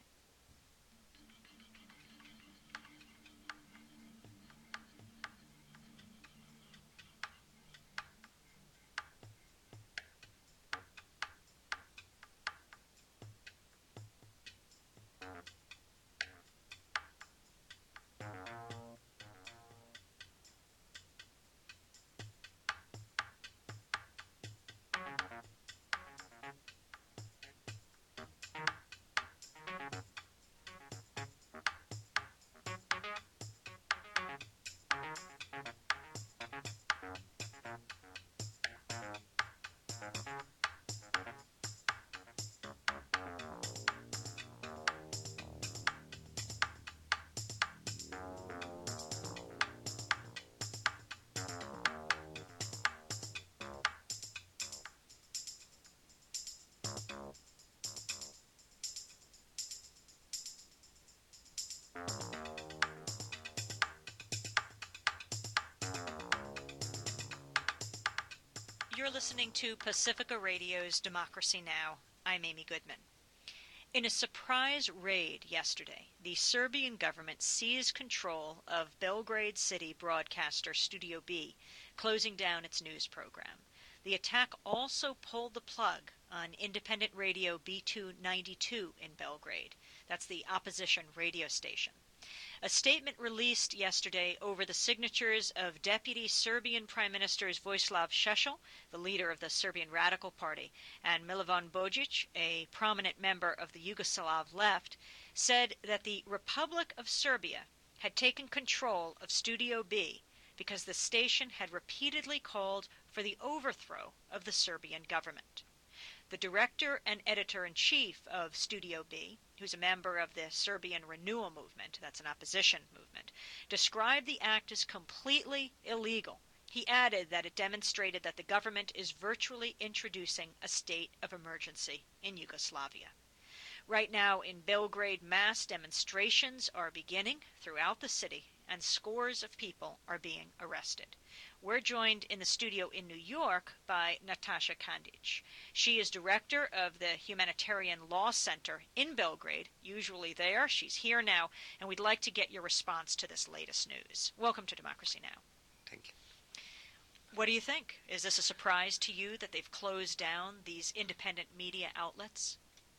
listening to Pacifica Radio's Democracy Now! I'm Amy Goodman. In a surprise raid yesterday, the Serbian government seized control of Belgrade City broadcaster Studio B, closing down its news program. The attack also pulled the plug on independent radio B292 in Belgrade. That's the opposition radio station. A statement released yesterday over the signatures of Deputy Serbian Prime Ministers Vojislav Šešelj, the leader of the Serbian Radical Party, and Milovan Bojic, a prominent member of the Yugoslav left, said that the Republic of Serbia had taken control of Studio B because the station had repeatedly called for the overthrow of the Serbian government. The director and editor-in-chief of Studio B, who's a member of the Serbian Renewal Movement, that's an opposition movement, described the act as completely illegal. He added that it demonstrated that the government is virtually introducing a state of emergency in Yugoslavia. Right now in Belgrade, mass demonstrations are beginning throughout the city, and scores of people are being arrested. We're joined in the studio in New York by Natasha Kandic. She is director of the Humanitarian Law Center in Belgrade, usually there. She's here now, and we'd like to get your response to this latest news. Welcome to Democracy Now! Thank you. What do you think? Is this a surprise to you that they've closed down these independent media outlets?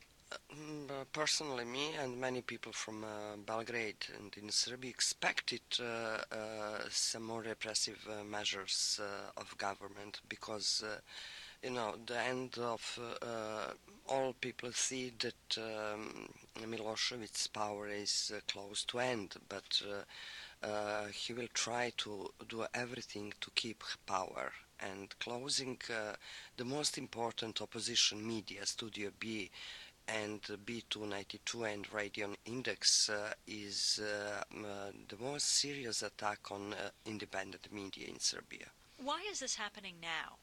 Personally, me and many people from Belgrade and in Serbia expected some more repressive measures of government because, the end of all people see that Milosevic's power is close to end, but he will try to do everything to keep power. And closing the most important opposition media, Studio B, and B292 and Radio Index is the most serious attack on independent media in Serbia. Why is this happening now?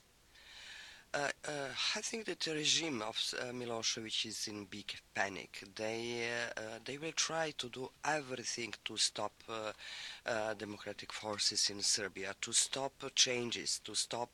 I think that the regime of Milosevic is in big panic. They will try to do everything to stop democratic forces in Serbia, to stop changes, to stop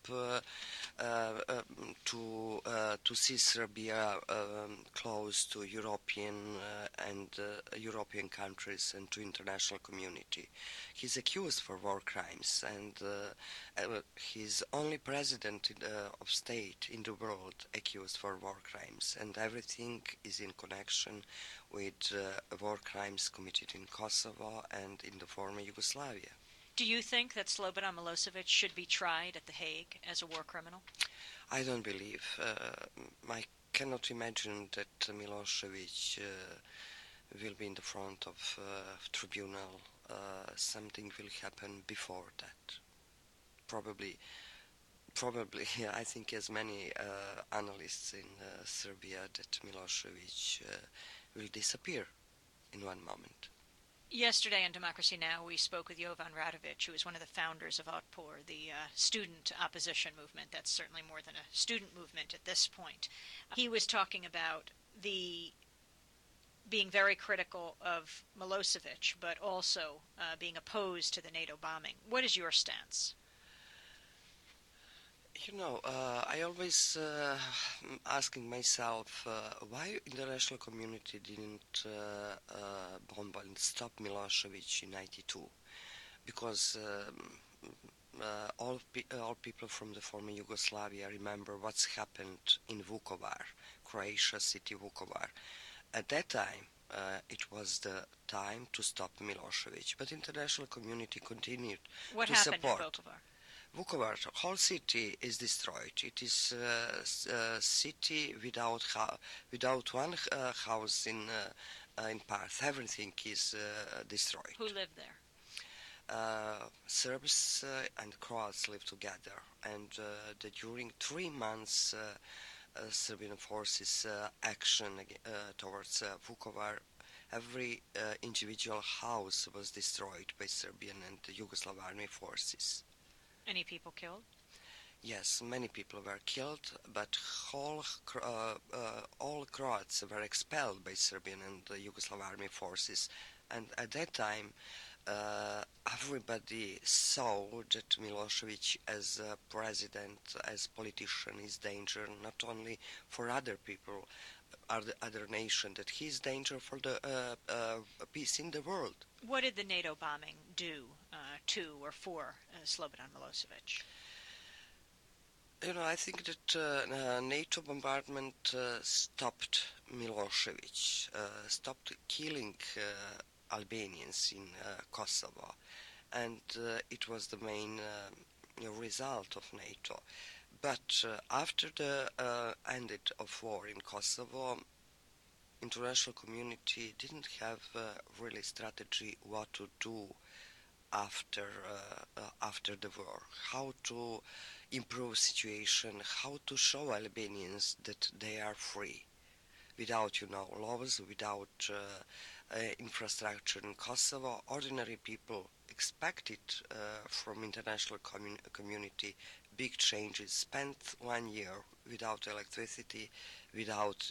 to see Serbia close to European and European countries and to international community. He's accused for war crimes, and he's only president of state in the world accused for war crimes, and everything is in connection with war crimes committed in Kosovo and in the former Yugoslavia. Do you think that Slobodan Milosevic should be tried at The Hague as a war criminal? I don't believe. I cannot imagine that Milosevic will be in the front of tribunal. Something will happen before that. Probably, yeah, I think as many analysts in Serbia that Milosevic will disappear in one moment. Yesterday on Democracy Now! We spoke with Jovan Radovic, who is one of the founders of Otpor, the student opposition movement. That's certainly more than a student movement at this point. He was talking about being very critical of Milosevic, but also being opposed to the NATO bombing. What is your stance? I always asking myself why international community didn't bomb and stop Milosevic in '92, because all people from the former Yugoslavia remember what's happened in Vukovar, Croatia city Vukovar. At that time, it was the time to stop Milosevic, but international community continued What to happened support. in Vukovar? Vukovar, the whole city is destroyed. It is a city without one house in path. Everything is destroyed. Who lived there? Serbs and Croats live together, and during 3 months, Serbian forces action towards Vukovar. Every individual house was destroyed by Serbian and Yugoslav army forces. Any people killed? Yes, many people were killed, but all Croats were expelled by Serbian and Yugoslav army forces. And at that time, everybody saw that Milosevic as a president, as politician, is danger not only for other people, other nation, that he's danger for the peace in the world. What did the NATO bombing do to or for Slobodan Milosevic? I think that NATO bombardment stopped Milosevic, stopped killing Albanians in Kosovo, and it was the main result of NATO. But after the ended of war in Kosovo, international community didn't have really strategy what to do after the war, how to improve situation, how to show Albanians that they are free without laws, without infrastructure in Kosovo. Ordinary people expected from international community big changes. Spent 1 year without electricity, without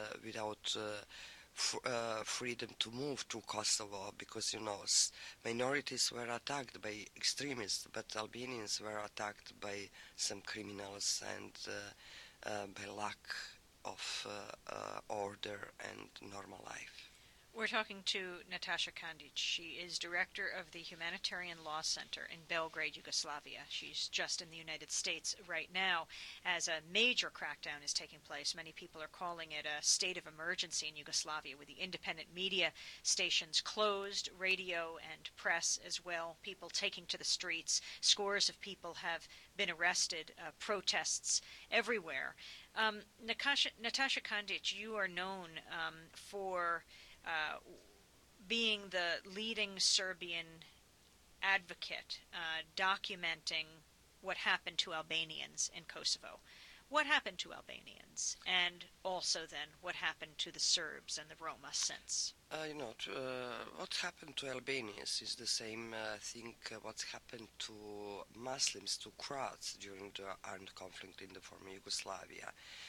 freedom to move to Kosovo, because minorities were attacked by extremists, but Albanians were attacked by some criminals and by lack of order and normal life. We're talking to Natasha Kandic. She is director of the Humanitarian Law Center in Belgrade, Yugoslavia. She's just in the United States right now as a major crackdown is taking place. Many people are calling it a state of emergency in Yugoslavia, with the independent media stations closed, radio and press as well, people taking to the streets. Scores of people have been arrested, protests everywhere. Natasha Kandic, you are known for being the leading Serbian advocate, documenting what happened to Albanians in Kosovo. What happened to Albanians, and also then what happened to the Serbs and the Roma since? What happened to Albanians is the same thing what happened to Muslims, to Croats during the armed conflict in the former Yugoslavia.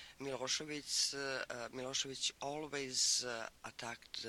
Milosevic always attacked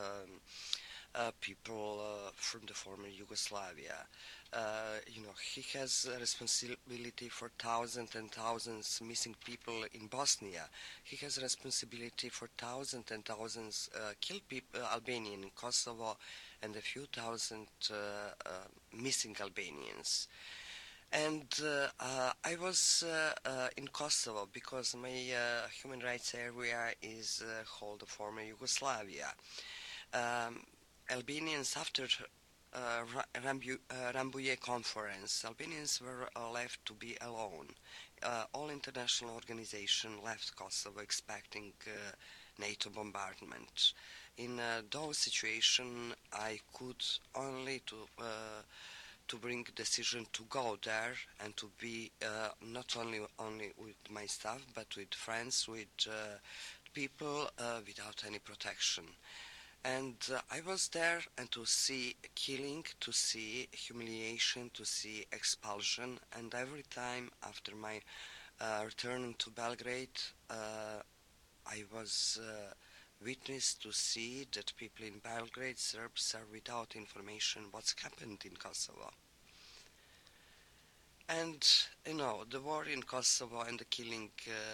people from the former Yugoslavia. He has a responsibility for thousands and thousands missing people in Bosnia. He has a responsibility for thousands and thousands killed people, Albanian in Kosovo, and a few thousand missing Albanians. And I was in Kosovo because my human rights area is called the former Yugoslavia. Albanians, after Rambouillet conference, Albanians were left to be alone. All international organizations left Kosovo expecting NATO bombardment. In those situations, I could only to bring decision to go there and to be not only with my staff, but with friends, with people without any protection. And I was there, and to see killing, to see humiliation, to see expulsion, and every time after my return to Belgrade, I was witness to see that people in Belgrade, Serbs, are without information what's happened in Kosovo. And, the war in Kosovo and the killing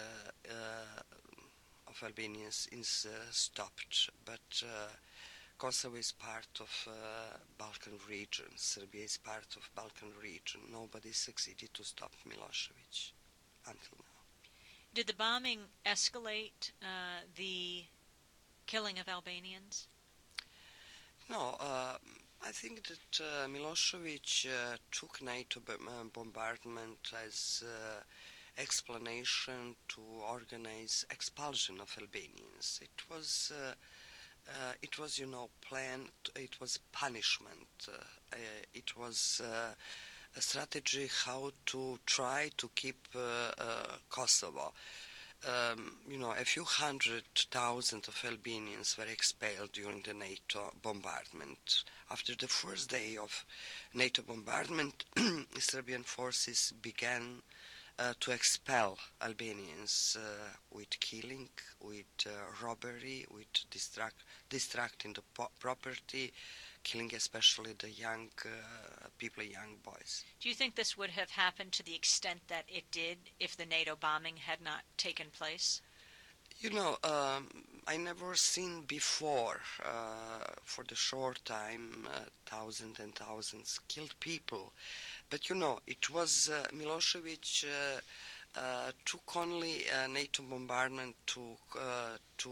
of Albanians is stopped, but Kosovo is part of Balkan region. Serbia is part of Balkan region. Nobody succeeded to stop Milosevic until now. Did the bombing escalate the killing of Albanians? No, I think that Milosevic took NATO bombardment as explanation to organize expulsion of Albanians. It was planned. It was punishment. It was a strategy how to try to keep Kosovo. A few 100,000 of Albanians were expelled during the NATO bombardment. After the first day of NATO bombardment, Serbian forces began to expel Albanians with killing, with robbery, with distracting the property, killing especially the young people, young boys. Do you think this would have happened to the extent that it did if the NATO bombing had not taken place? You know, I never seen before, for the short time, thousands and thousands killed people. But you know, it was Milosevic took only NATO bombardment to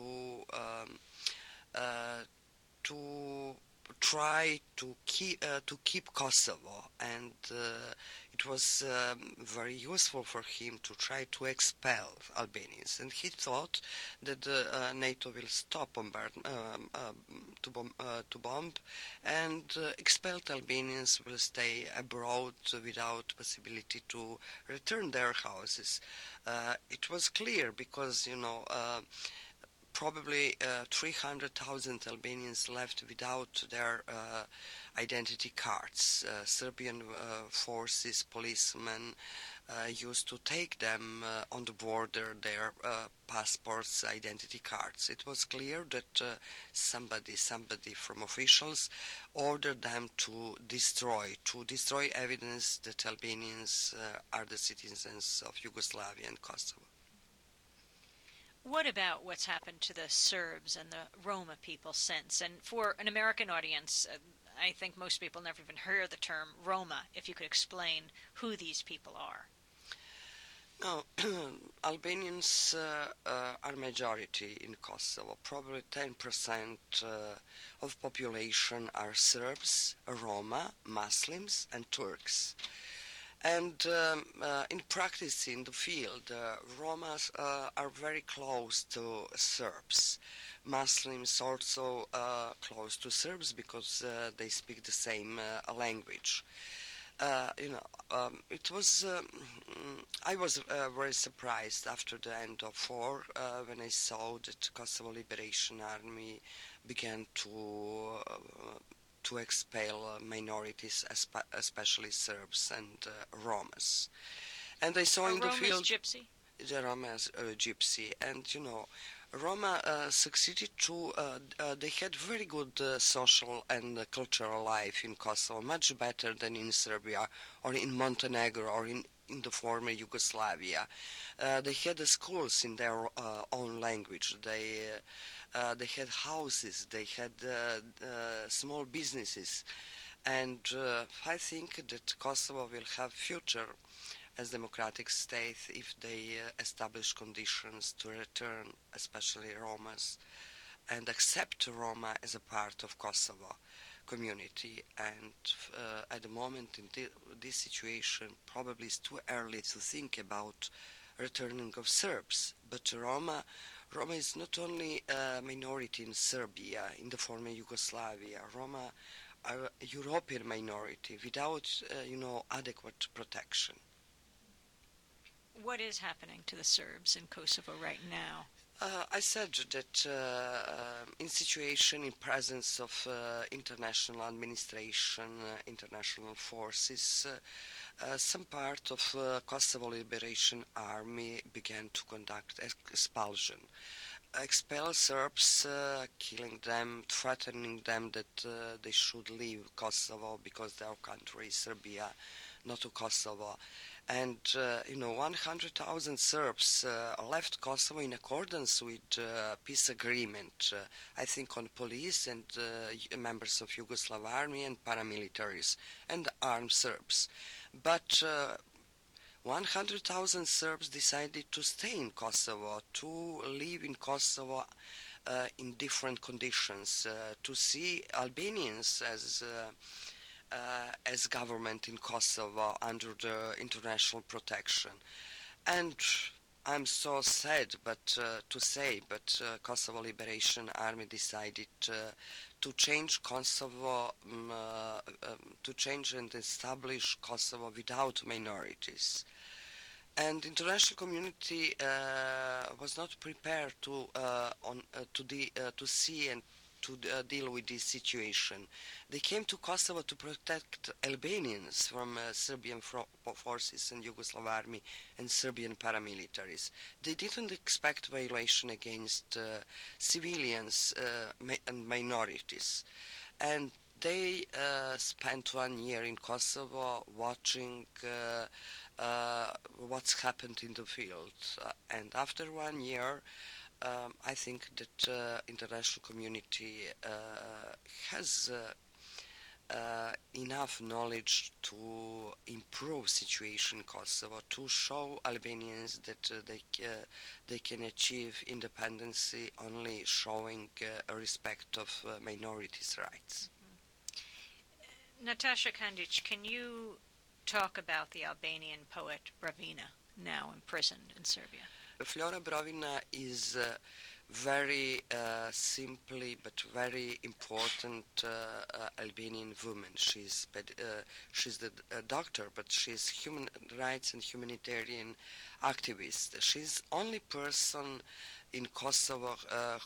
uh, to try to keep Kosovo, and it was very useful for him to try to expel Albanians, and he thought that NATO will stop to bomb, and expelled Albanians will stay abroad without possibility to return their houses. It was clear because probably 300,000 Albanians left without their identity cards. Serbian forces, policemen used to take them on the border, their passports, identity cards. It was clear that somebody from officials ordered them to destroy evidence that Albanians are the citizens of Yugoslavia and Kosovo. What about what's happened to the Serbs and the Roma people since? And for an American audience, I think most people never even heard the term Roma, if you could explain who these people are. No, Albanians are majority in Kosovo. Probably 10% of population are Serbs, Roma, Muslims, and Turks. And in practice, in the field, Romas are very close to Serbs. Muslims also close to Serbs because they speak the same language. It was. I was very surprised after the end of war when I saw that Kosovo Liberation Army began to expel minorities, especially Serbs and Romas. And I saw in the field Gypsy? the Roma's gypsy, and Roma succeeded to. They had very good social and cultural life in Kosovo, much better than in Serbia or in Montenegro or in the former Yugoslavia. They had schools in their own language. They had houses, they had small businesses, and I think that Kosovo will have future as democratic state if they establish conditions to return, especially Romas, and accept Roma as a part of Kosovo community. And at the moment in this situation, probably it's too early to think about returning of Serbs, but Roma is not only a minority in Serbia, in the former Yugoslavia. Roma are a European minority without, adequate protection. What is happening to the Serbs in Kosovo right now? I said that in situation, in presence of international administration, international forces, some part of Kosovo Liberation Army began to conduct expulsion. Expel Serbs, killing them, threatening them that they should leave Kosovo because their country is Serbia, not to Kosovo. And 100,000 Serbs left Kosovo in accordance with peace agreement, I think on police and members of Yugoslav army and paramilitaries and armed Serbs. But 100,000 Serbs decided to stay in Kosovo, to live in Kosovo in different conditions, to see Albanians as government in Kosovo under the international protection. And I'm so sad to say, but Kosovo Liberation Army decided to change Kosovo, to change and establish Kosovo without minorities. And international community was not prepared to see and to deal with this situation. They came to Kosovo to protect Albanians from Serbian forces and Yugoslav army and Serbian paramilitaries. They didn't expect violation against civilians and minorities. And they spent 1 year in Kosovo watching what's happened in the field. And after 1 year, I think that international community has enough knowledge to improve situation in Kosovo, to show Albanians that they can achieve independence only showing a respect of minorities' rights. Natasha Kandic, can you talk about the Albanian poet Bravina, now imprisoned in Serbia? Flora Bravina is very simply but very important Albanian woman. She's the doctor, but she's human rights and humanitarian activist. She's only person in Kosovo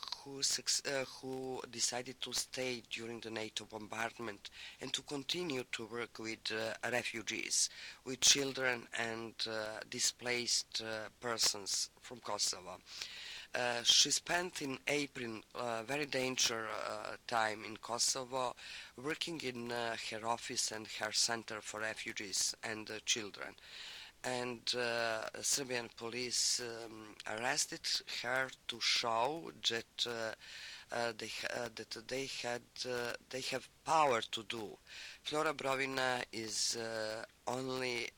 who decided to stay during the NATO bombardment and to continue to work with refugees, with children and displaced persons from Kosovo. She spent in April very dangerous time in Kosovo, working in her office and her center for refugees and children. And Serbian police arrested her to show that they have power to do. Flora Bravina is only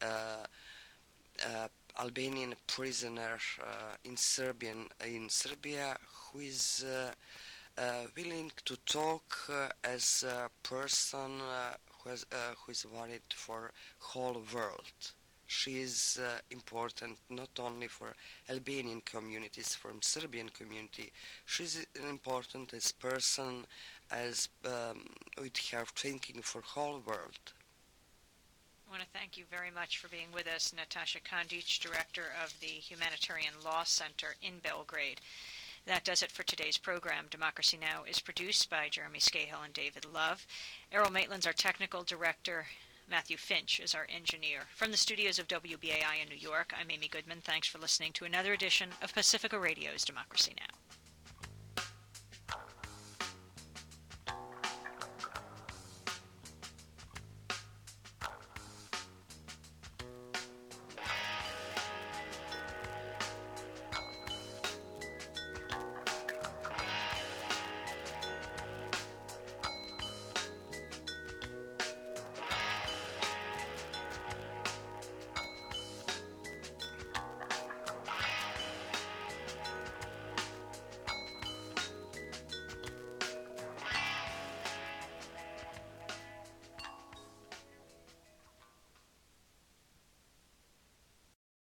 Albanian prisoner in Serbia who is willing to talk as a person who is worried for whole world. She is important not only for Albanian communities, from Serbian community. She's important as person, as with her thinking for whole world. I want to thank you very much for being with us, Natasha Kandic, Director of the Humanitarian Law Center in Belgrade. That does it for today's program. Democracy Now! Is produced by Jeremy Scahill and David Love. Errol Maitland's our technical director. Matthew Finch is our engineer. From the studios of WBAI in New York, I'm Amy Goodman. Thanks for listening to another edition of Pacifica Radio's Democracy Now!